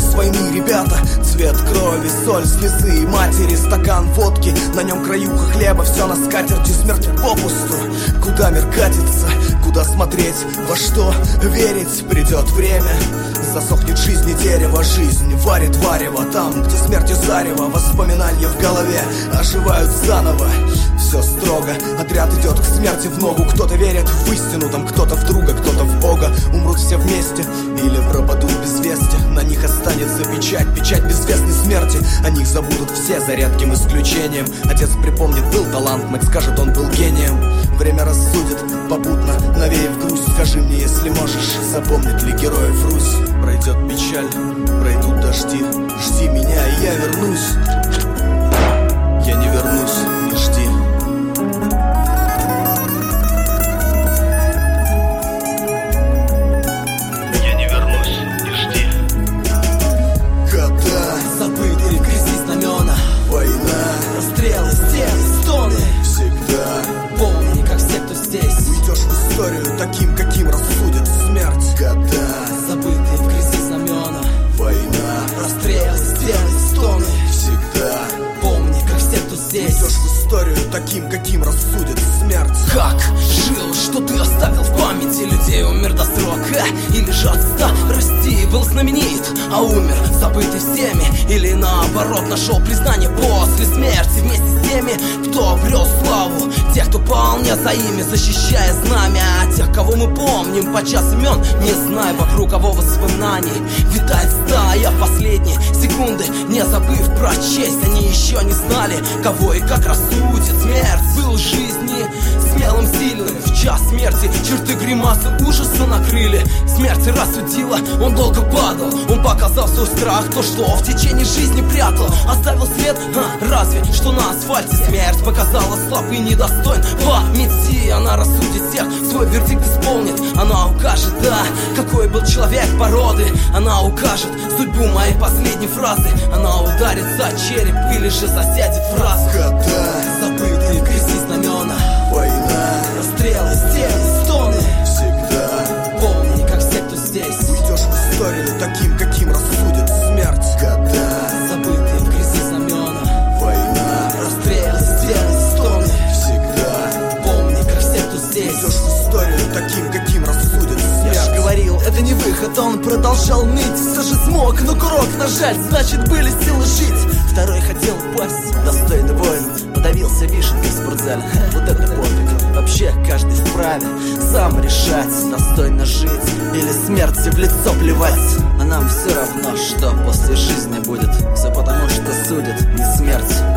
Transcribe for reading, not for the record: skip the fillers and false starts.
с войны, ребята. Цвет крови, соль, слезы и матери, стакан водки, на нем краюха хлеба, все на скатерти, смерть попусту. Куда мир катится, куда смотреть, во что верить? Придет время, засохнет жизнь и дерево, жизнь варит варево. Там, где смерти зарево, воспоминания в голове оживают заново. Все строго, отряд идет к смерти в ногу. Кто-то верит в истину, там кто-то в друга, кто-то в Бога. Умрут все вместе или пропадут без вести. На них останется печать, печать безвестной смерти. О них забудут все за редким исключением. Отец припомнит, был талант, мать скажет, он был гением. Время рассудит, попутно навеяв грусть. Скажи мне, если можешь, запомнит ли героев Русь? Пройдет печаль, пройдут дожди. Жди меня, и я вернусь. Я не вернусь, не жди. Я не вернусь, не жди. Года забытые в грязи знамена, война, расстрелы, стены, стоны. Всегда Помни, как все, кто здесь, уйдешь в историю таким, каким рассудит смерть. Года забытые в грязи знамена, война, расстрелы, стены, стоны. всегда Помни, как все, кто здесь, уйдешь в историю таким, каким рассудит смерть. как жил, что ты оставил в памяти людей, умер до срока или же от старости, был знаменит, а умер забытый всеми, или наоборот нашел признание после смерти вместе с теми, кто обрел славу, тех, кто пал не за имя, защищая знамя, а тех, кого мы помним подчас имен, не знай, вокруг кого воспоминаний витает стая последние секунды, не забыв про честь. Они еще не знали, кого и как рассудит смерть. Был в жизни смелым, сильным, в час смерти черты гримасы ужаса накрыли. Смерть рассудила, он долго падал, он показал свой страх, то, что в течение жизни прятал. Оставил след, разве что на асфальте. Смерть показала слаб и недостоин памяти. Она рассудит всех, свой вердикт исполнит. Она укажет, да, какой был человек породы. Она укажет судьбу моей последней фразы. Она ударит за череп или же засядет фразу. Года Забытые в грязи знамена, война, расстрелы, стены, стоны. всегда Помни, как все, кто здесь, уйдешь в историю таким, каким рассудит смерть. Года забытые в грязи знамена, война, расстрелы, стены, стоны. всегда Помни, как все, кто здесь, уйдешь в историю таким, каким рассудит я ж смерть. говорил, это не выход, он продолжал ныть. Все же смог, но курок нажать, значит были силы жить. Второй хотел пасть, достойный воин, подавился вишенкой в спортзале. Вот это подвиг. Вообще каждый вправе сам решать, достойно жить или смерти в лицо плевать. А нам все равно, что после жизни будет. Все потому, что судит не смерть,